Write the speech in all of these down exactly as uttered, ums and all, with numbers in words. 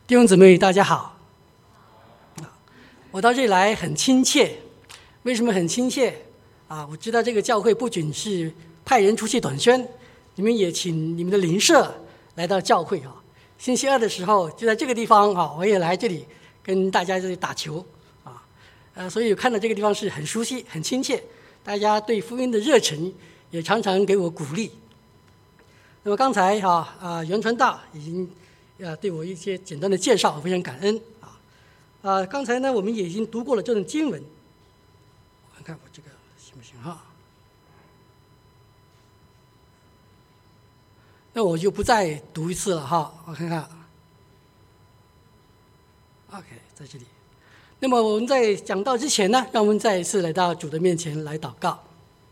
弟兄姊妹大家好，我到这里来很亲切。为什么很亲切啊？我知道这个教会不仅是派人出去短宣，你们也请你们的邻舍来到教会啊。星期二的时候就在这个地方啊，我也来这里跟大家这里打球啊，呃，所以看到这个地方是很熟悉、很亲切，大家对福音的热忱也常常给我鼓励。那么刚才哈啊袁传道已经呃对我一些简单的介绍，我非常感恩啊啊！刚才呢我们也已经读过了这段经文，我看看我这个行不行哈？那我就不再读一次了哈，我看看 ，OK， 在这里。那么我们在讲道之前呢，让我们再一次来到主的面前来祷告。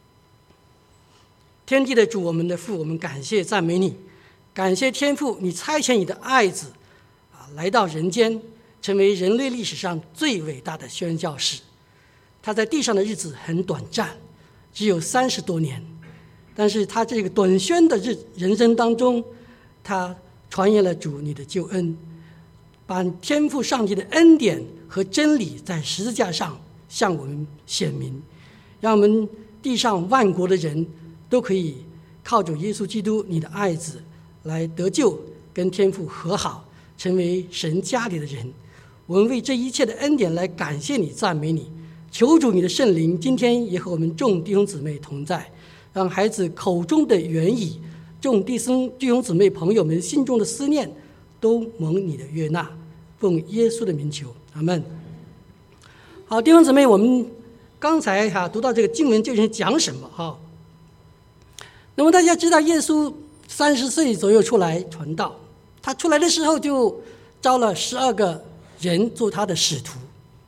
天地的主，我们的父，我们感谢赞美你，感谢天父，你差遣你的爱子啊来到人间，成为人类历史上最伟大的宣教士。他在地上的日子很短暂，只有三十多年，但是他这个短宣的日人生当中，他传扬了主你的救恩，把天父上帝的恩典和真理在十字架上向我们显明，让我们地上万国的人都可以靠着耶稣基督你的爱子来得救，跟天父和好，成为神家里的人。我们为这一切的恩典来感谢你，赞美你，求主你的圣灵今天也和我们众弟兄姊妹同在，让孩子口中的原意，众弟兄弟兄姊妹朋友们心中的思念都蒙你的悦纳，奉耶稣的名求，阿们。好，弟兄姊妹，我们刚才哈、啊、读到这个经文究竟讲什么哈？那么大家知道，耶稣三十岁左右出来传道，他出来的时候就招了十二个人做他的使徒。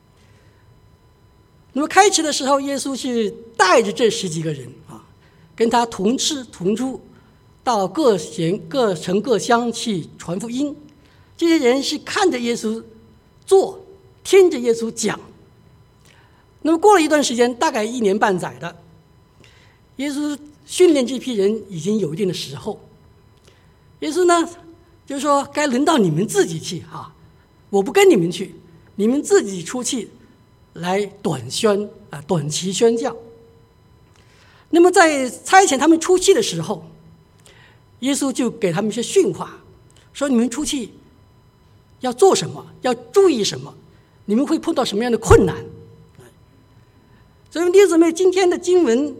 那么开始的时候，耶稣是带着这十几个人啊，跟他同吃同住，到各县各城各乡去传福音。这些人是看着耶稣做，听着耶稣讲。那么过了一段时间，大概一年半载的，耶稣训练这批人已经有一定的时候，耶稣呢就是说该轮到你们自己去啊，我不跟你们去，你们自己出去来短宣啊，短期宣教。那么在差遣他们出去的时候，耶稣就给他们一些训话，说你们出去要做什么，要注意什么，你们会碰到什么样的困难。所以弟兄姊妹，今天的经文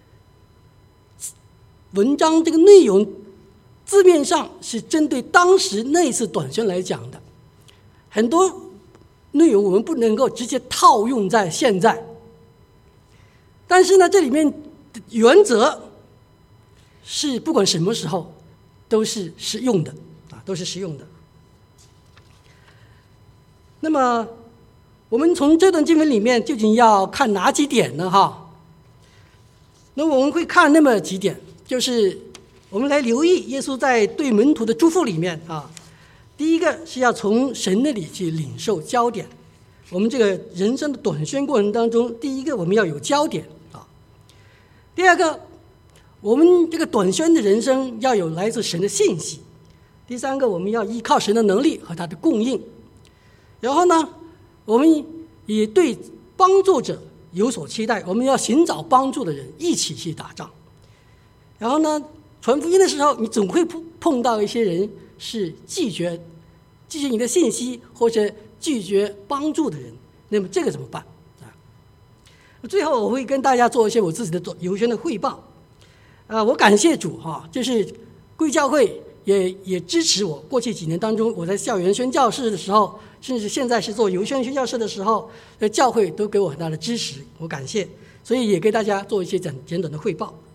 文章这个内容字面上是针对当时那次短宣来讲的，很多内容我们不能够直接套用在现在，但是呢，这里面的原则是不管什么时候都是实用的啊，都是实用的。那么我们从这段经文里面究竟要看哪几点呢？哈，那我们会看那么几点，就是我们来留意耶稣在对门徒的嘱咐里面啊，第一个是要从神那里去领受焦点。我们这个人生的短宣过程当中，第一个我们要有焦点啊。第二个，我们这个短宣的人生要有来自神的信息。第三个，我们要依靠神的能力和他的供应。然后呢，我们也对帮助者有所期待，我们要寻找帮助的人一起去打仗。然后呢，传福音的时候，你总会碰到一些人是拒绝拒绝你的信息，或者拒绝帮助的人，那么这个怎么办啊？最后我会跟大家做一些我自己的游宣的汇报。啊，我感谢主哈，就是贵教会也也支持我。过去几年当中，我在校园宣教士的时候，甚至现在是做游宣宣教士的时候，教会都给我很大的支持，我感谢。所以也给大家做一些简简短的汇报。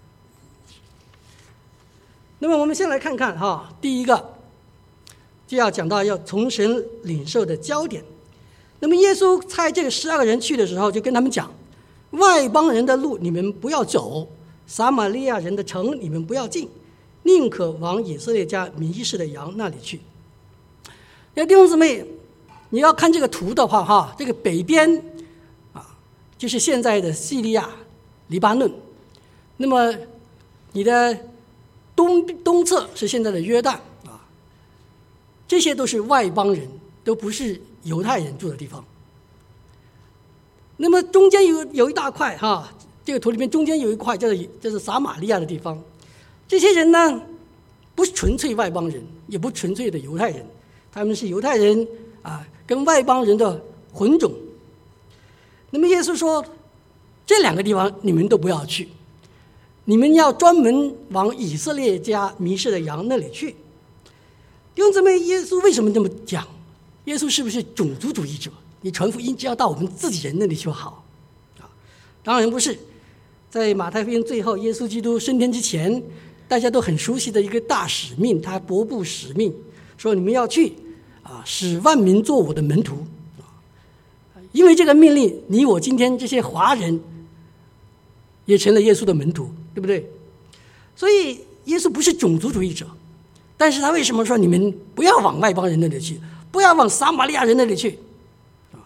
那么我们先来看看哈，第一个就要讲到要从神领受的焦点。那么耶稣差这个十二个人去的时候，就跟他们讲，外邦人的路你们不要走，撒玛利亚人的城你们不要进，宁可往以色列家迷失的羊那里去。那弟兄姊妹，你要看这个图的话哈，这个北边啊就是现在的叙利亚、黎巴嫩，那么你的东东侧是现在的约旦啊， 这些都是外邦人，都不是犹太人住的地方。那么中间有有一大块哈，这个图里面中间有一块叫做就是撒玛利亚的地方。这些人呢，不是纯粹外邦人，也不纯粹的犹太人，他们是犹太人啊，跟外邦人的混种。那么耶稣说，这两个地方你们都不要去，你们要专门往以色列家迷失的羊那里去。弟兄姊妹，耶稣为什么这么讲？耶稣是不是种族主义者？你传福音只要到我们自己人那里就好啊？当然不是。在马太福音最后，耶稣基督升天之前，大家都很熟悉的一个大使命，他伯布使命，说你们要去啊，使万民做我的门徒啊。因为这个命令，你我今天这些华人也成了耶稣的门徒，对不对？所以耶稣不是种族主义者，但是他为什么说你们不要往外邦人那里去，不要往撒玛利亚人那里去啊？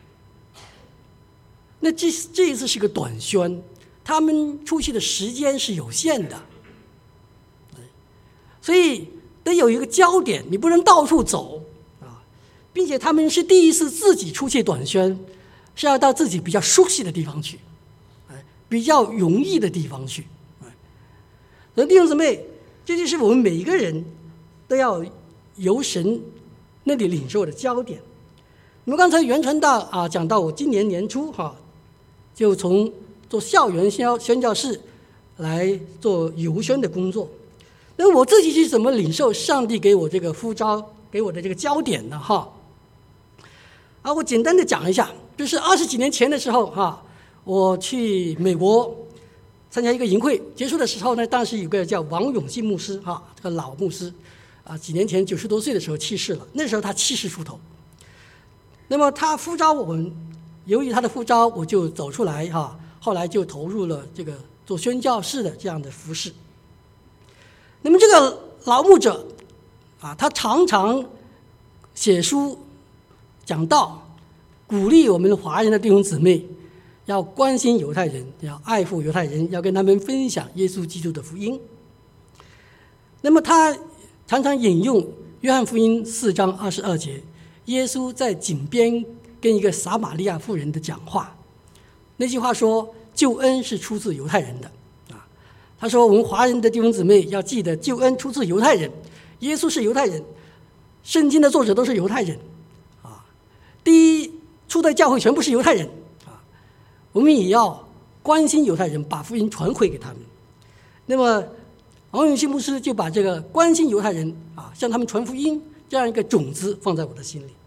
那这这一次是个短宣，他们出去的时间是有限的，所以得有一个焦点，你不能到处走啊，并且他们是第一次自己出去短宣，是要到自己比较熟悉的地方去，比较容易的地方去。所以弟兄姊妹，这就是我们每一个人都要由神那里领受的焦点。那么刚才袁传道啊讲到，我今年年初哈、啊，就从做校园宣教士来做游宣的工作。那我自己是怎么领受上帝给我这个呼召，给我的这个焦点呢？哈，啊，我简单的讲一下，就是二十几年前的时候，哈，我去美国参加一个营会，结束的时候呢，当时有个叫王永信牧师，哈，这个老牧师，啊，几年前九十多岁的时候去世了，那时候他七十出头。那么他呼召我们，由于他的呼召，我就走出来，哈，后来就投入了这个做宣教士的这样的服事。那么这个老牧者啊，他常常写书讲道，鼓励我们华人的弟兄姊妹要关心犹太人，要爱护犹太人，要跟他们分享耶稣基督的福音。那么他常常引用约翰福音四章二十二节，耶稣在井边跟一个撒玛利亚妇人的讲话，那句话说救恩是出自犹太人的。他说我们华人的弟兄姊妹要记得，救恩出自犹太人，耶稣是犹太人，圣经的作者都是犹太人啊。第一初代教会全部是犹太人啊，我们也要关心犹太人，把福音传回给他们。那么王永信牧师就把这个关心犹太人啊，向他们传福音这样一个种子放在我的心里。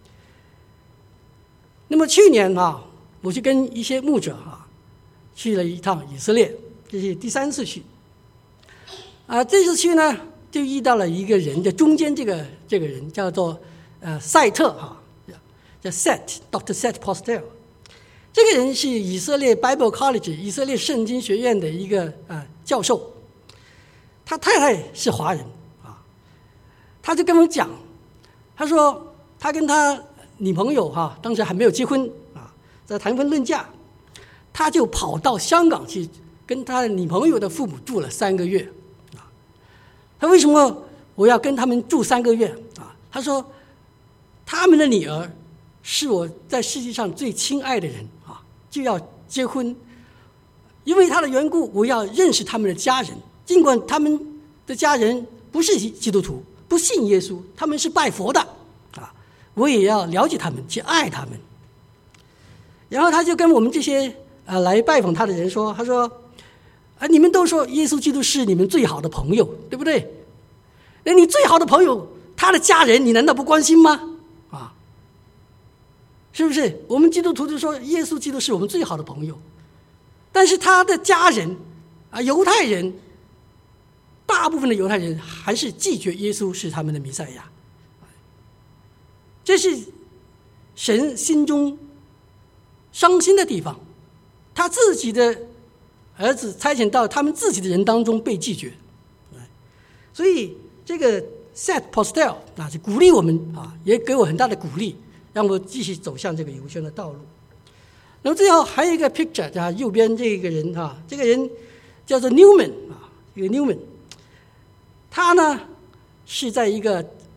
那么去年啊，我去跟一些牧者啊去了一趟以色列，这是第三次去，啊，这次去呢，就遇到了一个人，就中间这个这个人叫做呃赛特哈，叫 Seth，Doctor Seth Postel， 这个人是以色列 Bible College 以色列圣经学院的一个呃教授，他太太是华人啊，他就跟我们讲，他说他跟他女朋友哈、啊，当时还没有结婚啊，在谈婚论嫁，他就跑到香港去。跟他的女朋友的父母住了三个月，啊，他为什么我要跟他们住三个月啊？他说，他们的女儿是我在世界上最亲爱的人啊，就要结婚，因为他的缘故，我要认识他们的家人，尽管他们的家人不是基督徒，不信耶稣，他们是拜佛的啊，我也要了解他们，去爱他们。然后他就跟我们这些呃来拜访他的人说，他说。啊，你们都说耶稣基督是你们最好的朋友，对不对？那你最好的朋友，他的家人，你难道不关心吗？啊，是不是？我们基督徒就说耶稣基督是我们最好的朋友，但是他的家人啊，犹太人，大部分的犹太人还是拒绝耶稣是他们的弥赛亚，这是神心中伤心的地方，他自己的儿子差遣到他们自己的人当中被拒绝，所以这个 Seth Postel 啊，就鼓励我们啊，也给我很大的鼓励，让我继续走向这个游宣的道路。那么最后还有一个 picture 啊，右边这个人啊，这个人叫做 Newman 啊，一个 Newman， 他呢是在一个呃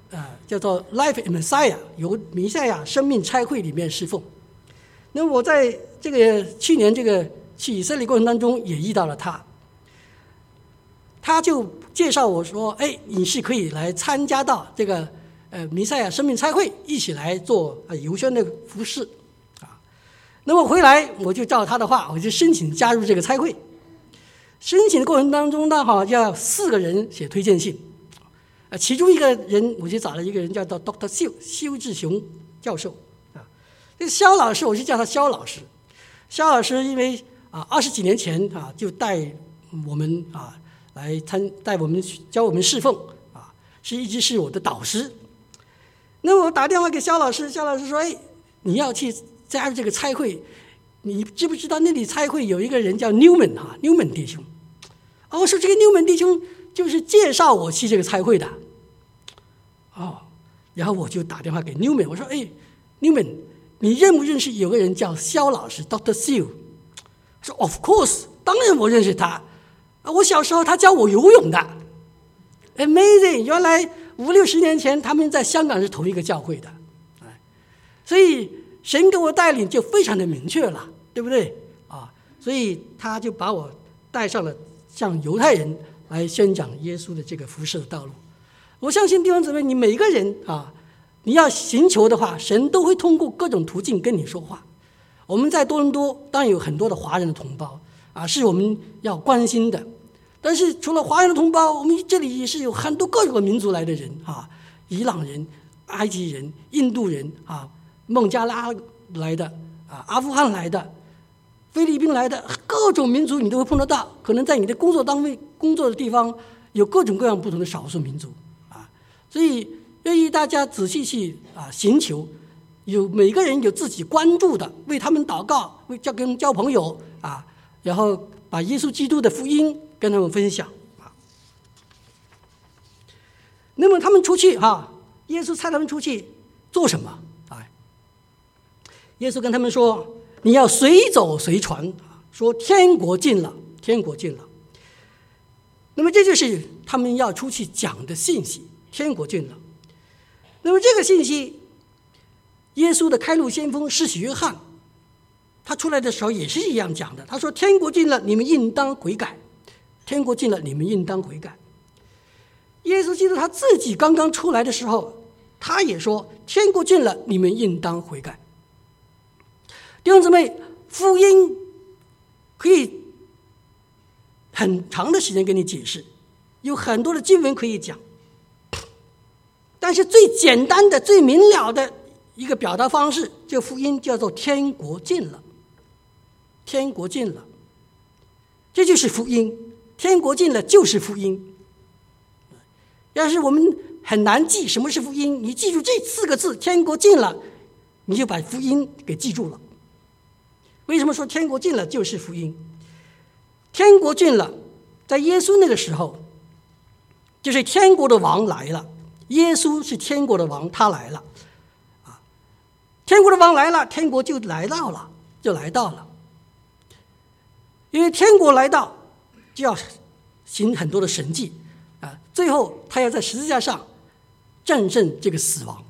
叫做 Life in Messiah， 由弥赛亚生命差会里面侍奉。那么我在这个去年这个去以色列过程当中也遇到了他，他就介绍我说：“哎，你是可以来参加到这个呃弥赛亚生命差会，一起来做呃游宣的服事啊。”那么回来我就照他的话，我就申请加入这个差会。申请的过程当中呢，哈，要四个人写推荐信，啊，其中一个人我就找了一个人叫做 Doctor 修修志雄教授啊，这个肖老师我是叫他肖老师。肖老师因为啊二十几年前啊就带我们啊来参带我们教我们侍奉啊，是一直是我的导师。那么我打电话给肖老师，肖老师说：“哎，你要去加入这个差会。”你知不知道那里差会有一个人叫 Newman 哈 Newman 弟兄？哦，我说这个 Newman 弟兄就是介绍我去这个差会的。哦，然后我就打电话给 Newman， 我说：“哎 ，Newman， 你认不认识有个人叫肖老师 Doctor Siu？” 他说 ：“Of course， 当然我认识他。啊，我小时候他教我游泳的。Amazing， 原来五六十年前他们在香港是同一个教会的，哎，所以神给我带领就非常的明确了。”对不对啊？所以他就把我带上了向犹太人来宣讲耶稣的这个服事的道路。我相信弟兄姊妹，你每一个人啊，你要寻求的话，神都会通过各种途径跟你说话。我们在多伦多当然有很多的华人的同胞啊，是我们要关心的。但是除了华人的同胞，我们这里也是有很多各种民族来的人啊，伊朗人、埃及人、印度人啊，孟加拉来的啊，阿富汗来的。菲律宾来的各种民族你都会碰得到，可能在你的工作单位工作的地方有各种各样不同的少数民族啊，所以愿意大家仔细去啊寻求，有每个人有自己关注的，为他们祷告，为交跟交朋友啊，然后把耶稣基督的福音跟他们分享啊。那么他们出去哈、啊，耶稣差他们出去做什么？哎，耶稣跟他们说。你要随走随传，说天国近了，天国近了。那么这就是他们要出去讲的信息，天国近了。那么这个信息，耶稣的开路先锋施洗约翰，他出来的时候也是一样讲的。他说：“天国近了，你们应当悔改。天国近了，你们应当悔改。”耶稣基督他自己刚刚出来的时候，他也说：“天国近了，你们应当悔改。”弟兄姊妹，福音可以很长的时间跟你解释，有很多的经文可以讲，但是最简单的、最明了的一个表达方式，这福音叫做天国近了。天国近了，这就是福音。天国近了就是福音。要是我们很难记什么是福音，你记住这四个字“天国近了”，你就把福音给记住了。为什么说天国近了就是福音？天国近了，在耶稣那个时候，就是天国的王来了。耶稣是天国的王，他来了啊！天国的王来了，天国就来到了，就来到了。因为天国来到，就要行很多的神迹啊！最后，他要在十字架上战胜这个死亡。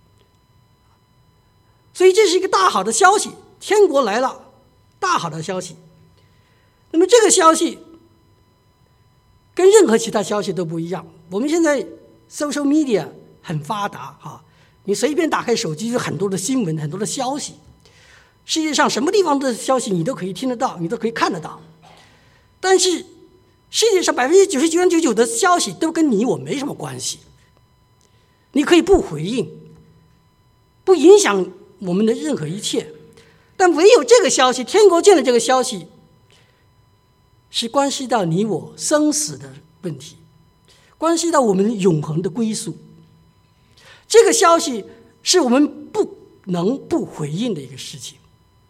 所以这是一个大好的消息，天国来了。大好的消息。那么这个消息跟任何其他消息都不一样。我们现在 social media 很发达哈，你随便打开手机有很多的新闻，很多的消息，世界上什么地方的消息你都可以听得到，你都可以看得到。但是世界上百分之九十九点九九的消息都跟你我没什么关系，你可以不回应，不影响我们的任何一切。但唯有这个消息，天国近了这个消息，是关系到你我生死的问题，关系到我们永恒的归宿。这个消息是我们不能不回应的一个事情。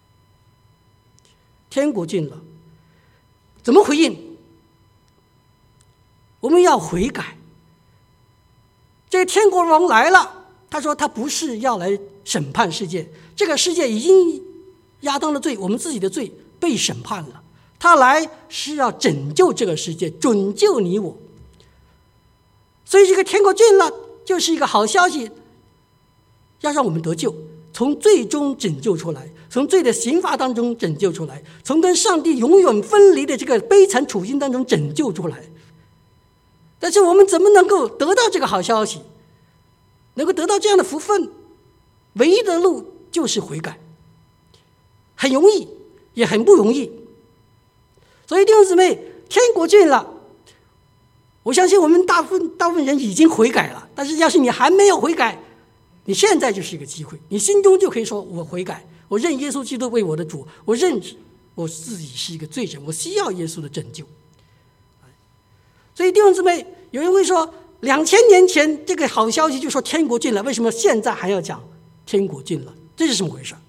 天国近了，怎么回应？我们要悔改。这个天国王来了，他说他不是要来审判世界，这个世界已经亚当的罪，我们自己的罪被审判了，他来是要拯救这个世界，拯救你我。所以这个天国近了， 就是一个好消息，要让我们得救，从最终拯救出来，从罪的刑罚当中拯救出来，从跟上帝永远分离的这个悲惨处境当中拯救出来。但是我们怎么能够得到这个好消息，能够得到这样的福分？唯一的路就是悔改，很容易也很不容易。所以弟兄姊妹，天国近了，我相信我们大部分大部分人已经悔改了，但是要是你还没有悔改，你现在就是一个机会，你心中就可以说，我悔改，我认耶稣基督为我的主，我认我自己是一个罪人，我需要耶稣的拯救。所以弟兄姊妹，有人会说，两千年前这个好消息就说天国近了，为什么现在还要讲天国近了？这是什么回事？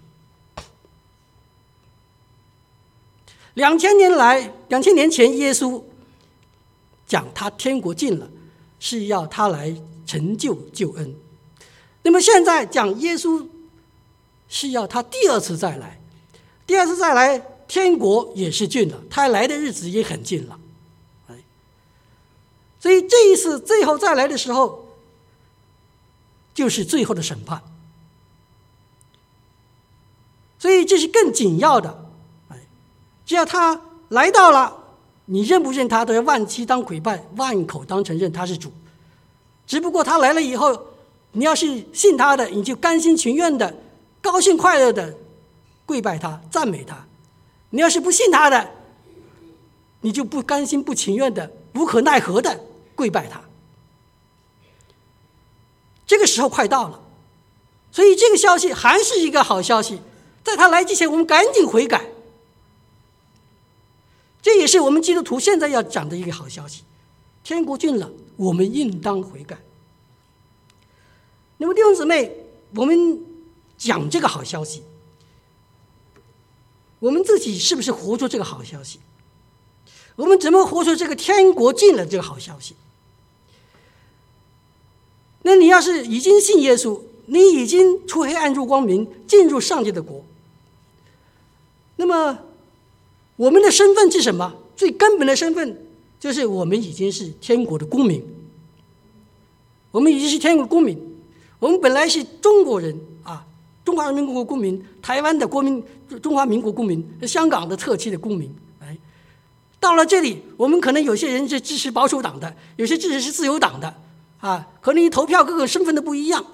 两千年来，两千年前，耶稣讲他天国近了，是要他来成就救恩。那么现在讲耶稣是要他第二次再来，第二次再来，天国也是近了，他来的日子也很近了。所以这一次最后再来的时候，就是最后的审判。所以这是更紧要的。只要他来到了，你认不认他都要万膝当跪拜，万口当承认他是主。只不过他来了以后，你要是信他的，你就甘心情愿的、高兴快乐的跪拜他、赞美他；你要是不信他的，你就不甘心不情愿的、无可奈何的跪拜他。这个时候快到了，所以这个消息还是一个好消息。在他来之前，我们赶紧悔改。这也是我们基督徒现在要讲的一个好消息，天国近了，我们应当悔改。那么弟兄姊妹，我们讲这个好消息，我们自己是不是活出这个好消息？我们怎么活出这个天国近了这个好消息？那你要是已经信耶稣，你已经出黑暗入光明，进入上帝的国，那么我们的身份是什么？最根本的身份就是我们已经是天国的公民。我们已经是天国的公民，我们本来是中国人啊，中华人民共和国公民，台湾的国民，中华民国公民，香港的特区的公民。哎，到了这里，我们可能有些人是支持保守党的，有些支持是自由党的啊，可能你投票各个身份都不一样。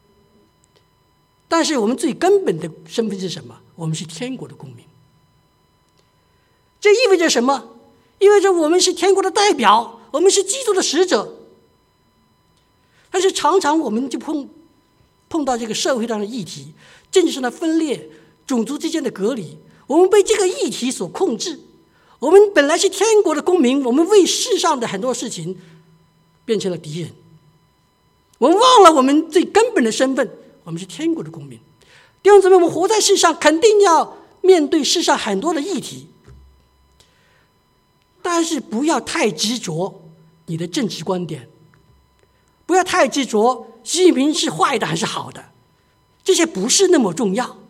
但是我们最根本的身份是什么？我们是天国的公民。这意味着什么？意味着我们是天国的代表，我们是基督的使者。但是常常我们就碰碰到这个社会上的议题，政治上的分裂，种族之间的隔离，我们被这个议题所控制。我们本来是天国的公民，我们为世上的很多事情变成了敌人。我们忘了我们最根本的身份，我们是天国的公民。弟兄姊妹，我们活在世上，肯定要面对世上很多的议题，但是不要太执着你的政治观点，不要太执着习近平是坏的还是好的，这些不是那么重要。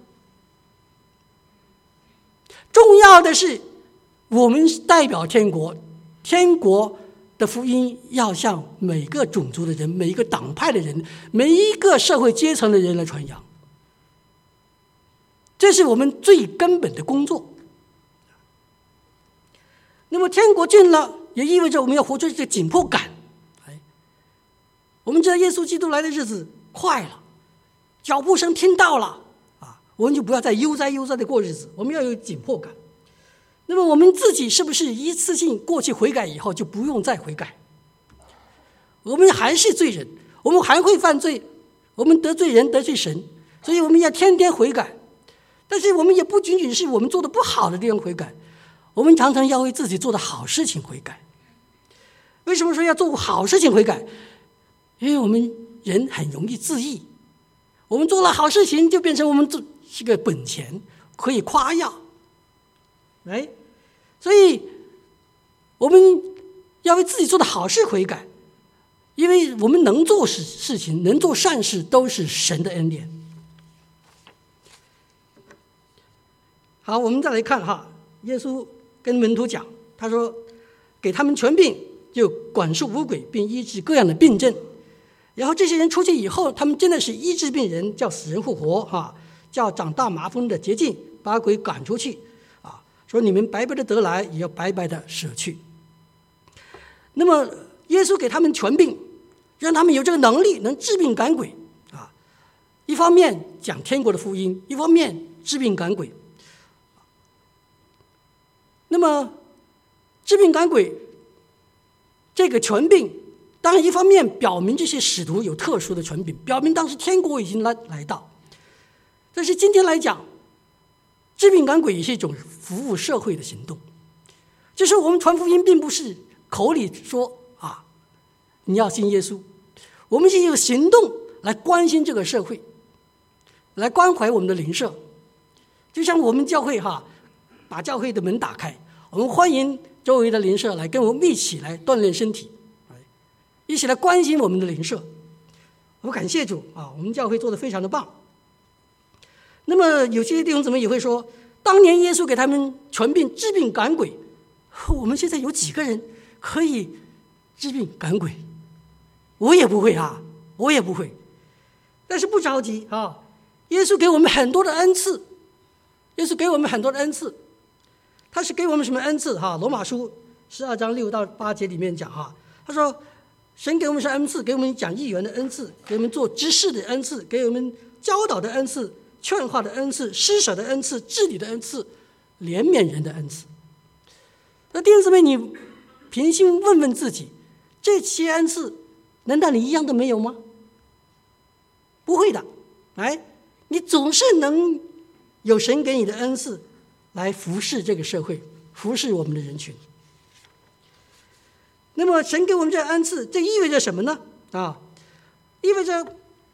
重要的是我们代表天国，天国的福音要向每个种族的人、每一个党派的人、每一个社会阶层的人来传扬，这是我们最根本的工作。那么天国近了，也意味着我们要活出这个紧迫感。我们知道耶稣基督来的日子快了，脚步声听到了啊，我们就不要再悠哉悠哉的过日子，我们要有紧迫感。那么我们自己是不是一次性过去悔改以后就不用再悔改？我们还是罪人，我们还会犯罪，我们得罪人得罪神，所以我们要天天悔改。但是我们也不仅仅是我们做的不好的地方悔改，我们常常要为自己做的好事情悔改。为什么说要做好事情悔改？因为我们人很容易自义，我们做了好事情就变成我们是个本钱，可以夸耀。哎，所以我们要为自己做的好事悔改，因为我们能做事事情，能做善事，都是神的恩典。好，我们再来看哈，耶稣跟门徒讲，他说给他们权柄，就管束污鬼，并医治各样的病症。 然后这些人出去以后，他们真的是医治病人，叫死人复活哈，叫长大麻风的洁净，把鬼赶出去啊，说你们白白的得来，也要白白的舍去。那么耶稣给他们权柄，让他们有这个能力，能治病赶鬼啊。一方面讲天国的福音，一方面治病赶鬼。那么治病赶鬼这个权柄，当然一方面表明这些使徒有特殊的权柄，表明当时天国已经来来到。但是今天来讲，治病赶鬼也是一种服务社会的行动，就是我们传福音并不是口里说啊你要信耶稣，我们是用行动来关心这个社会，来关怀我们的邻舍。就像我们教会哈，把教会的门打开，我们欢迎周围的邻舍来跟我们一起来锻炼身体，一起来关心我们的邻舍。我感谢主啊，我们教会做得非常的棒。那么有些弟兄姊妹也会说，当年耶稣给他们权柄治病赶鬼，我们现在有几个人可以治病赶鬼？我也不会啊，我也不会。但是不着急啊，耶稣给我们很多的恩赐，耶稣给我们很多的恩赐。他是给我们什么恩赐哈？罗马书十二章六到八节里面讲哈，他说神给我们是恩赐，给我们讲义员的恩赐，给我们做知识的恩赐，给我们教导的恩赐，劝化的恩赐，施舍的恩赐，治理的恩赐，怜悯人的恩赐。那弟兄姊妹，你平心问问自己，这些恩赐难道你一样都没有吗？不会的，哎，你总是能有神给你的恩赐来服侍这个社会，服侍我们的人群。那么神给我们这恩赐，这意味着什么呢？啊，意味着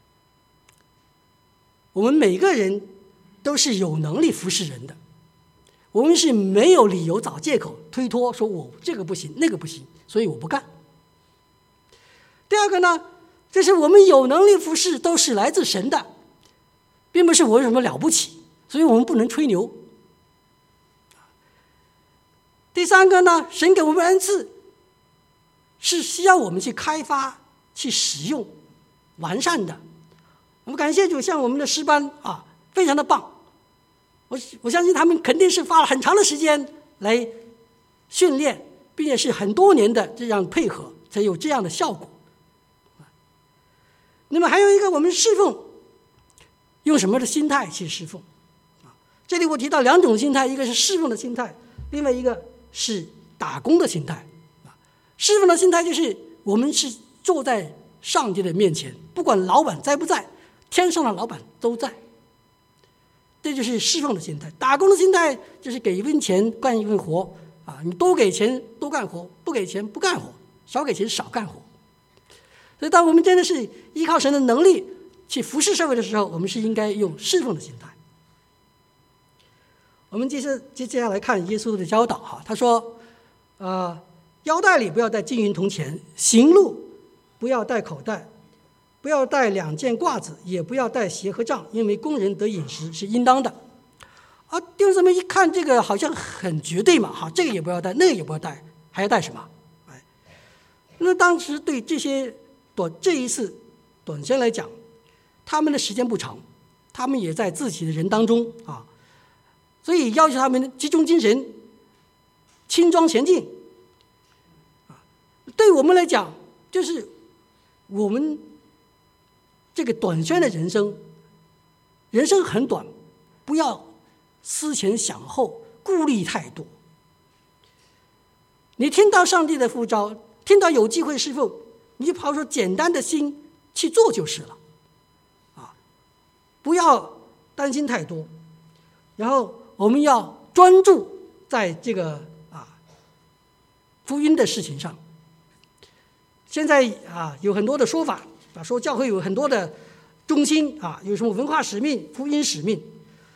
我们每个人都是有能力服侍人的，我们是没有理由找借口推脱，说我这个不行那个不行，所以我不干。第二个呢，就是我们有能力服侍都是来自神的，并不是我有什么了不起，所以我们不能吹牛。第三个呢，神给我们恩赐是需要我们去开发、去使用、完善的。我们感谢主，像我们的诗班啊，非常的棒。我我相信他们肯定是花了很长的时间来训练，并且是很多年的这样配合，才有这样的效果。那么还有一个，我们侍奉用什么的心态去侍奉？这里我提到两种心态，一个是侍奉的心态，另外一个是打工的心态。侍奉的心态就是我们是坐在上帝的面前，不管老板在不在，天上的老板都在，这就是侍奉的心态。打工的心态就是给一份钱干一份活啊，你多给钱多干活，不给钱不干活，少给钱少干活。所以当我们真的是依靠神的能力去服侍社会的时候，我们是应该用侍奉的心态。我们接着接下来看耶稣的教导哈，他说呃腰带里不要带金银铜钱，行路不要带口袋，不要带两件褂子，也不要带鞋和杖，因为工人得饮食是应当的。啊，弟兄姊妹一看这个好像很绝对嘛，哈，这个也不要带，那个也不要带，还要带什么？哎，那当时对这些短这一次短宣来讲，他们的时间不长，他们也在自己的人当中啊，所以要求他们集中精神，轻装前进。对我们来讲，就是我们这个短宣的人生，人生很短，不要思前想后，顾虑太多。你听到上帝的呼召，听到有机会侍奉，你就抛出简单的心去做就是了，啊，不要担心太多。然后我们要专注在这个啊福音的事情上。现在啊，有很多的说法啊，说教会有很多的中心啊，有什么文化使命、福音使命。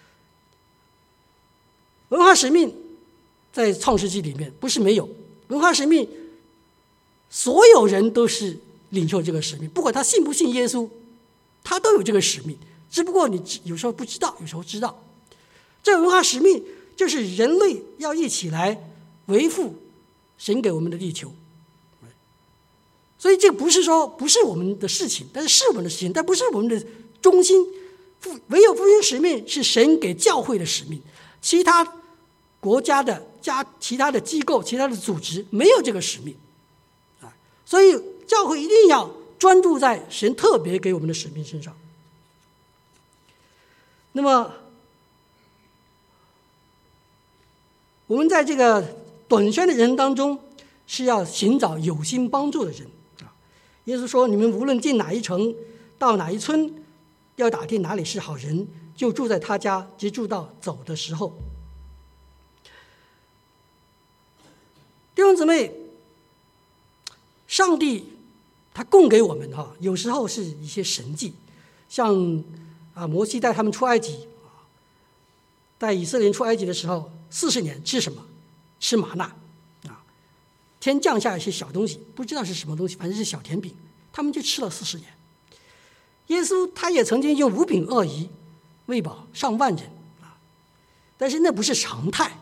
文化使命在创世纪里面不是没有，文化使命所有人都是领受这个使命，不管他信不信耶稣，他都有这个使命，只不过你有时候不知道，有时候知道。这个文化使命就是人类要一起来维护神给我们的地球。 所以这不是说不是我们的事情，但是是我们的事情，但不是我们的中心。唯有福音使命是神给教会的使命，其他国家的家、其他的机构、其他的组织没有这个使命啊。所以教会一定要专注在神特别给我们的使命身上。那么我们在这个短宣的人当中，是要寻找有心帮助的人啊。耶稣说：“你们无论进哪一城，到哪一村，要打听哪里是好人，就住在他家，直住到走的时候。”弟兄姊妹，上帝他供给我们哈，有时候是一些神迹，像啊摩西带他们出埃及，带以色列人出埃及的时候，四十年吃什么？吃玛纳啊，天降下一些小东西，不知道是什么东西，反正是小甜饼，他们就吃了四十年。耶稣他也曾经用五饼二鱼喂饱上万人啊，但是那不是常态。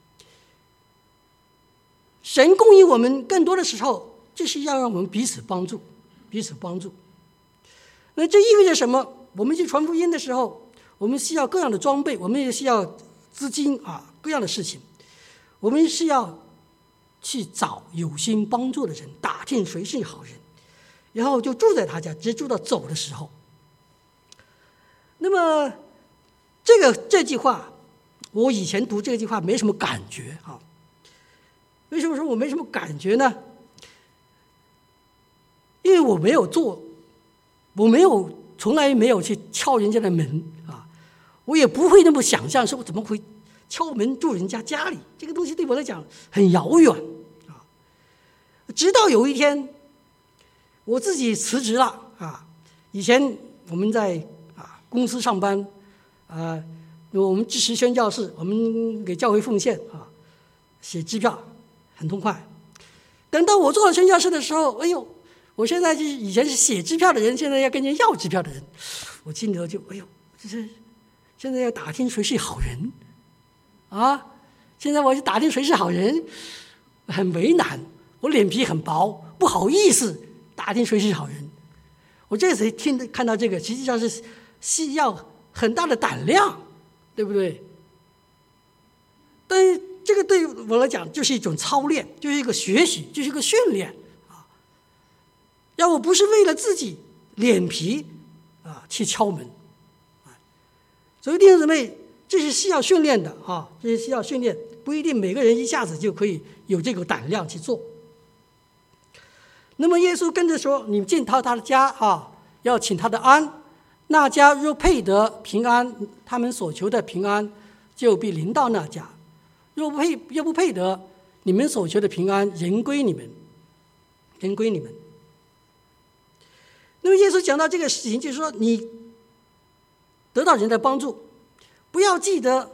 神供应我们更多的时候，就是要让我们彼此帮助，彼此帮助。那这意味着什么？我们去传福音的时候，我们需要各样的装备，我们也需要资金啊，各样的事情。我们是要去找有心帮助的人，打听谁是好人，然后就住在他家，直住到走的时候。那么这个这句话，我以前读这句话没什么感觉啊。为什么说我没什么感觉呢？因为我没有做，我没有从来没有去敲人家的门啊，我也不会那么想象说我怎么会敲门住人家家里，这个东西对我来讲很遥远啊。直到有一天，我自己辞职了啊。以前我们在啊公司上班，啊，我们支持宣教士，我们给教会奉献啊，写支票很痛快。等到我做了宣教士的时候，哎呦，我现在就是以前是写支票的人，现在要跟人要支票的人，我心里头就哎呦，这是现在要打听谁是好人。啊！现在我去打听谁是好人，很为难，我脸皮很薄，不好意思打听谁是好人。我这次听看到这个，实际上是需要很大的胆量，对不对？但是这个对我来讲就是一种操练，就是一个学习，就是一个训练啊。让我不是为了自己脸皮啊去敲门，所以弟兄姊妹，这是需要训练的啊，这是需要训练，不一定每个人一下子就可以有这个胆量去做。那么耶稣跟着说：“你进到他的家啊，要请他的安。那家若配得平安，他们所求的平安就必临到那家；若不配，若不配得，你们所求的平安，人归你们，人归你们。”那么耶稣讲到这个事情，就是说你得到人的帮助，不要记得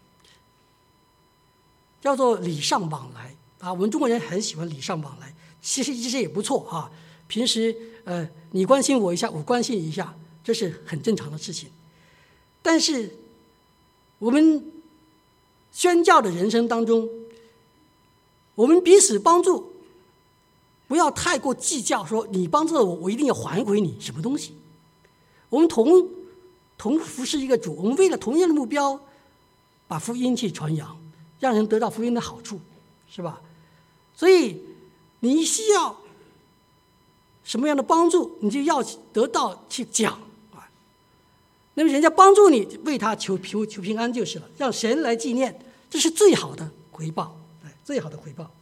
叫做礼尚往来啊，我们中国人很喜欢礼尚往来，其实其实也不错啊。平时呃，你关心我一下，我关心一下，这是很正常的事情。但是我们宣教的人生当中，我们彼此帮助，不要太过计较，说你帮助了我，我一定要还回你什么东西。我们同同服侍一个主，我们为了同样的目标，把福音去传扬，让人得到福音的好处，是吧？所以你需要什么样的帮助，你就要得到去讲啊。那么人家帮助你，为他求求求平安就是了，让神来纪念，这是最好的回报，哎，最好的回报。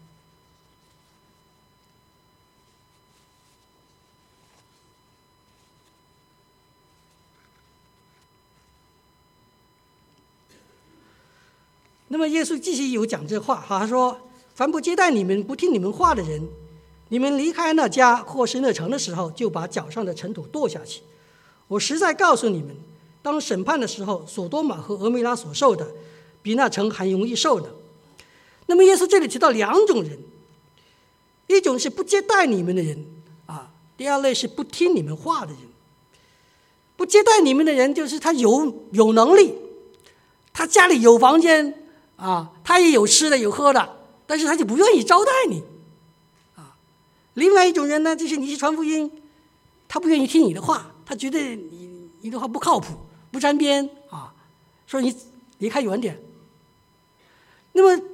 那么耶稣继续有讲这话，他说：“凡不接待你们、不听你们话的人，你们离开那家或是那城的时候，就把脚上的尘土跺下去。我实在告诉你们，当审判的时候，所多玛和俄梅拉所受的，比那城还容易受的。”那么耶稣这里提到两种人，一种是不接待你们的人啊，第二类是不听你们话的人。不接待你们的人，就是他有有能力，他家里有房间。啊，他也有吃的有喝的，但是他就不愿意招待你，啊， 另外一种人呢，就是你去传福音，他不愿意听你的话，他觉得你你的话不靠谱，不沾边啊，说你离开远点。那么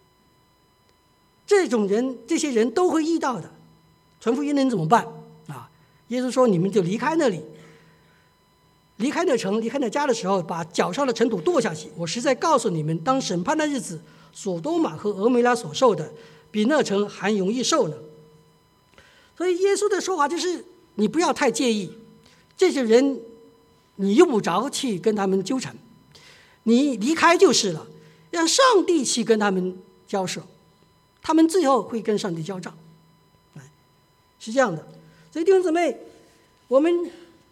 这种人，这些人都会遇到的。传福音的人怎么办啊？耶稣说：“你们就离开那里，离开那城，离开那家的时候，把脚上的尘土跺下去。我实在告诉你们，当审判的日子，所多玛和俄梅拉所受的，比那城还容易受呢。”所以耶稣的说法就是：你不要太介意这些人，你用不着去跟他们纠缠，你离开就是了，让上帝去跟他们交涉，他们最后会跟上帝交账。是这样的。所以弟兄姊妹，我们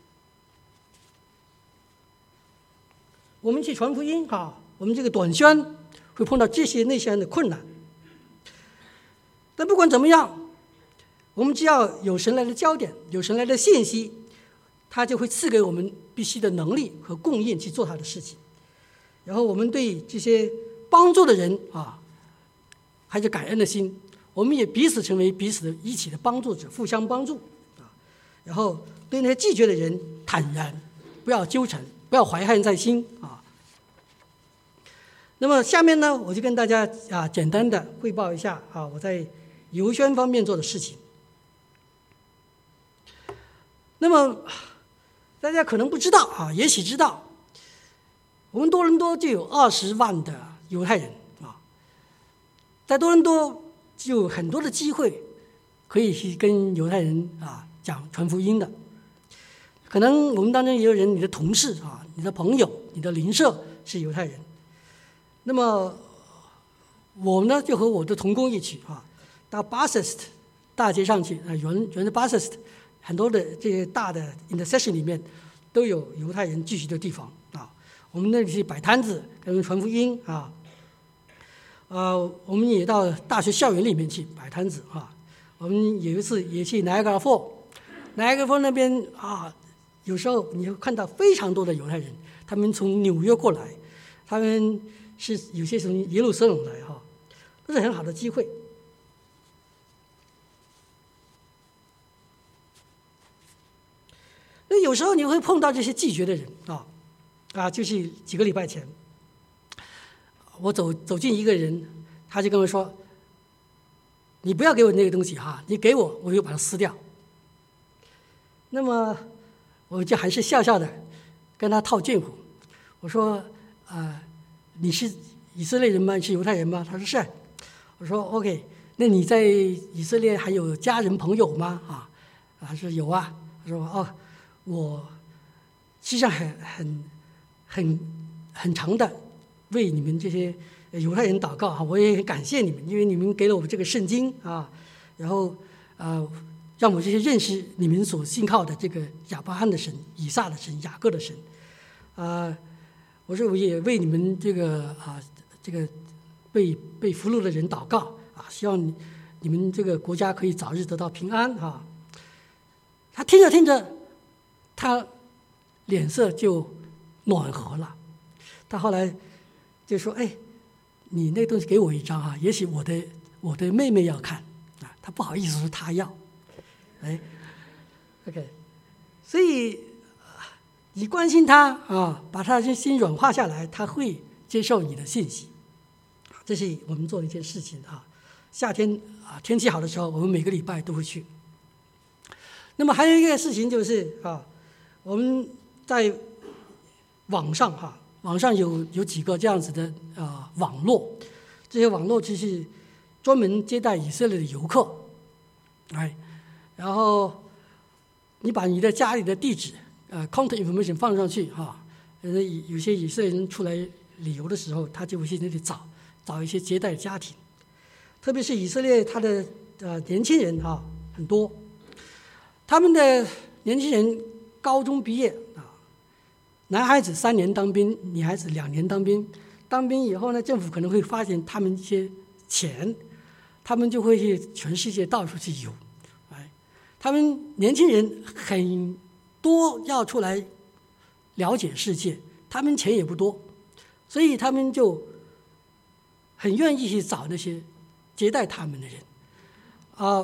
我们去传福音啊，我们这个短宣会碰到这些那些人的困难。但不管怎么样，我们只要有神来的焦点，有神来的信息，他就会赐给我们必须的能力和供应去做他的事情。然后我们对这些帮助的人啊，还是感恩的心，我们也彼此成为彼此的一起的帮助者，互相帮助啊。然后对那些拒绝的人坦然，不要纠缠，不要怀恨在心啊。那么下面呢，我就跟大家啊简单的汇报一下啊我在邮宣方面做的事情。那么大家可能不知道啊，也许知道，我们多伦多就有二十万的犹太人啊，在多伦多就有很多的机会可以去跟犹太人啊讲传福音的。可能我们当中也有人，你的同事啊，你的朋友，你的邻舍是犹太人。那么我呢，就和我的同工一起啊，到 Bathurst 大街上去啊，沿沿着 Bathurst 很多的这些大的 intersection 里面都有犹太人聚集的地方啊。我们那里去摆摊子，跟他们传福音啊。呃，我们也到大学校园里面去摆摊子啊。我们有一次也去 Niagara Falls，Niagara Falls 那边啊，有时候你会看到非常多的犹太人，他们从纽约过来，他们是有些从耶路撒冷来哈，都是很好的机会。那有时候你会碰到这些拒绝的人啊，啊，就是几个礼拜前，我走走进一个人，他就跟我说：“你不要给我那个东西哈，你给我，我就把它撕掉。”那么我就还是笑笑的跟他套近乎，我说：“啊、呃，你是以色列人吗？你是犹太人吗？”他说：“是。”我说 ：“OK， 那你在以色列还有家人朋友吗？”啊，他说：“有啊。”他说：“哦。”我实际上很很很很长的为你们这些犹太人祷告啊，我也很感谢你们，因为你们给了我这个圣经啊，然后呃让我这些认识你们所信靠的这个亚伯拉罕的神、以撒的神、雅各的神啊、呃。我说我也为你们这个啊这个被被俘虏的人祷告啊，希望你你们这个国家可以早日得到平安啊。他听着听着。他脸色就暖和了，他后来就说：“哎，你那东西给我一张啊，也许我的我的妹妹要看啊。”他不好意思说他要，哎 ，OK， 所以你关心他啊，把他的心软化下来，他会接受你的信息。这是我们做的一件事情啊。夏天啊，天气好的时候，我们每个礼拜都会去。那么还有一个事情就是啊。我们在网上哈，网上有有几个这样子的啊、呃、网络，这些网络就是专门接待以色列的游客，哎，然后你把你的家里的地址呃 contact information 放上去哈，呃有些以色列人出来旅游的时候，他就会去那里找找一些接待家庭，特别是以色列他的呃年轻人哈很多，他们的年轻人。高中毕业啊，男孩子三年当兵，女孩子两年当兵。当兵以后呢，政府可能会发现他们一些钱，他们就会去全世界到处去游。哎，他们年轻人很多要出来了解世界，他们钱也不多，所以他们就很愿意去找那些接待他们的人。啊、呃，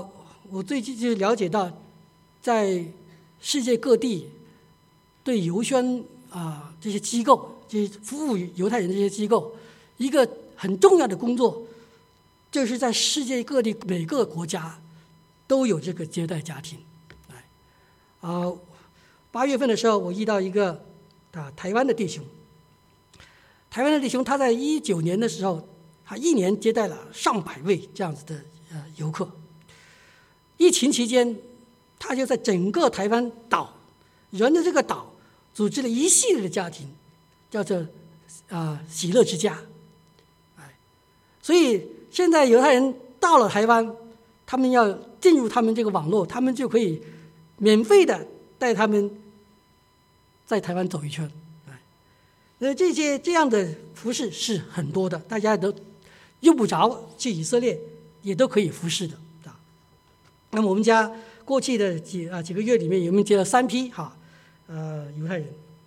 我最近就了解到，在世界各地对邮宣啊这些机构，这些服务犹太人的这些机构，一个很重要的工作，就是在世界各地每个国家都有这个接待家庭。哎，啊，八月份的时候，我遇到一个啊台湾的弟兄，台湾的弟兄他在一九年的时候，他一年接待了上百位这样子的呃游客。疫情期间，他就在整个台湾岛沿着这个岛组织了一系列的家庭，叫做啊、呃、喜乐之家。哎，所以现在犹太人到了台湾，他们要进入他们这个网络，他们就可以免费的带他们在台湾走一圈。哎，那这些这样的服事是很多的，大家都用不着去以色列，也都可以服事的。那么我们家过去的几啊几个月里面，我们接了三批哈，呃犹太人。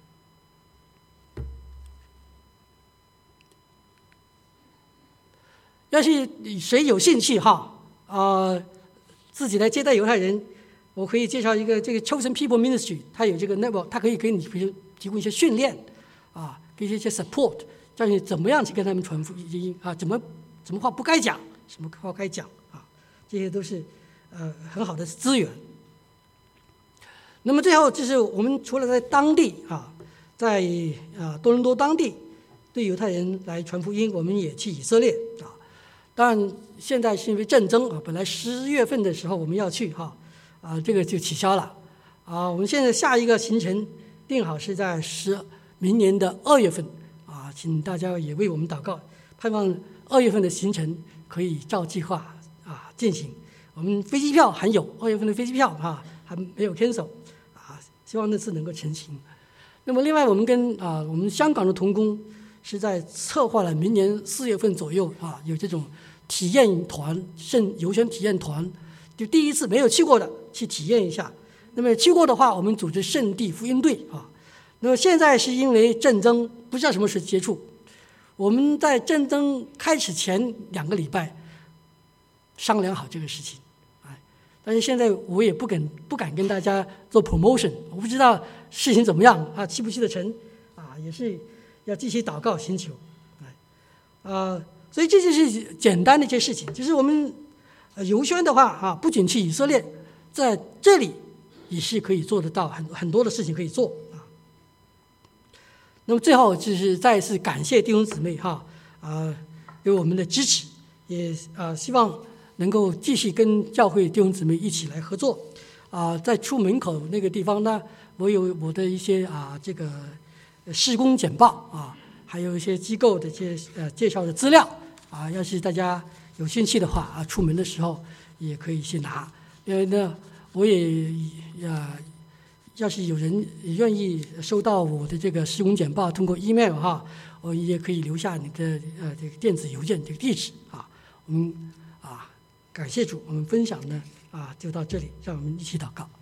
要是谁有兴趣哈啊、呃，自己来接待犹太人，我可以介绍一个这个 Chosen People Ministry， 它有这个 network， 它可以给你比如提供一些训练啊，给一些 support， 教你怎么样去跟他们传福音啊，怎么什么话不该讲，什么话该讲啊，这些都是。呃，很好的资源。那么最后就是我们除了在当地啊，在啊多伦多当地对犹太人来传福音，我们也去以色列啊。当然现在是因为战争啊，本来十月份的时候我们要去哈啊，这个就取消了啊。我们现在下一个行程定好是在十明年的二月份啊，请大家也为我们祷告，盼望二月份的行程可以照计划啊进行。我们飞机票还有二月份的飞机票啊，还没有 cancel 啊，希望那次能够成行。那么另外，我们跟啊我们香港的同工是在策划了明年四月份左右啊，有这种体验团圣游宣体验团，就第一次没有去过的去体验一下。那么去过的话，我们组织圣地福音队啊。那么现在是因为战争不知道什么时候结束，我们在战争开始前两个礼拜商量好这个事情。但是现在我也不敢不敢跟大家做 promotion， 我不知道事情怎么样啊，去不去得成啊，也是要继续祷告寻求，哎，啊，所以这就是简单的一些事情，就是我们游宣的话啊，不仅去以色列，在这里也是可以做得到很很多的事情可以做啊。那么最后就是再一次感谢弟兄姊妹哈啊对我们的支持，也啊希望能够继续跟教会弟兄姊妹一起来合作，啊，在出门口那个地方呢，我有我的一些啊这个事工简报啊，还有一些机构的这些呃介绍的资料啊，要是大家有兴趣的话啊，出门的时候也可以去拿，因为呢，我也啊，要是有人愿意收到我的这个事工简报，通过 email 哈，我也可以留下你的呃这个电子邮件这个地址啊，我们啊。感谢主，我们分享呢啊就到这里，让我们一起祷告。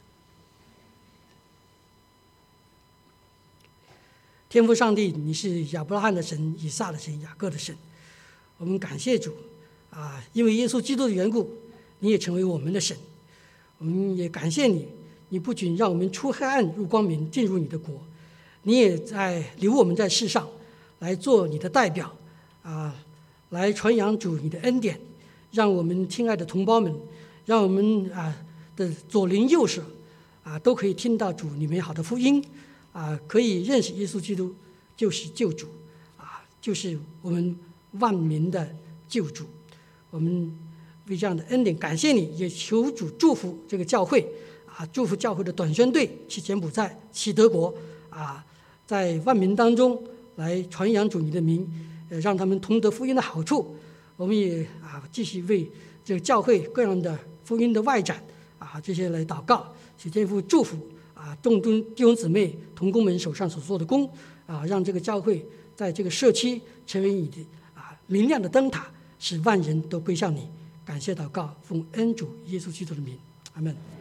天父上帝，你是亚伯拉罕的神、以撒的神、雅各的神，我们感谢主啊，因为耶稣基督的缘故，你也成为我们的神。我们也感谢你，你不仅让我们出黑暗入光明，进入你的国，你也在留我们在世上来做你的代表啊，来传扬主你的恩典。让我们亲爱的同胞们，让我们啊的左邻右舍啊都可以听到主你美好的福音啊，可以认识耶稣基督就是救主啊，就是我们万民的救主。我们为这样的恩典感谢你，也求主祝福这个教会啊，祝福教会的短宣队去柬埔寨、去德国啊，在万民当中来传扬主你的名，呃，让他们同得福音的好处。我们也啊继续为这个教会各样的福音的外展啊这些来祷告，请天父祝福啊众弟兄姊妹同工们手上所做的工啊，让这个教会在这个社区成为你的啊明亮的灯塔，使万人都归向你。感谢祷告，奉恩主耶稣基督的名，阿们。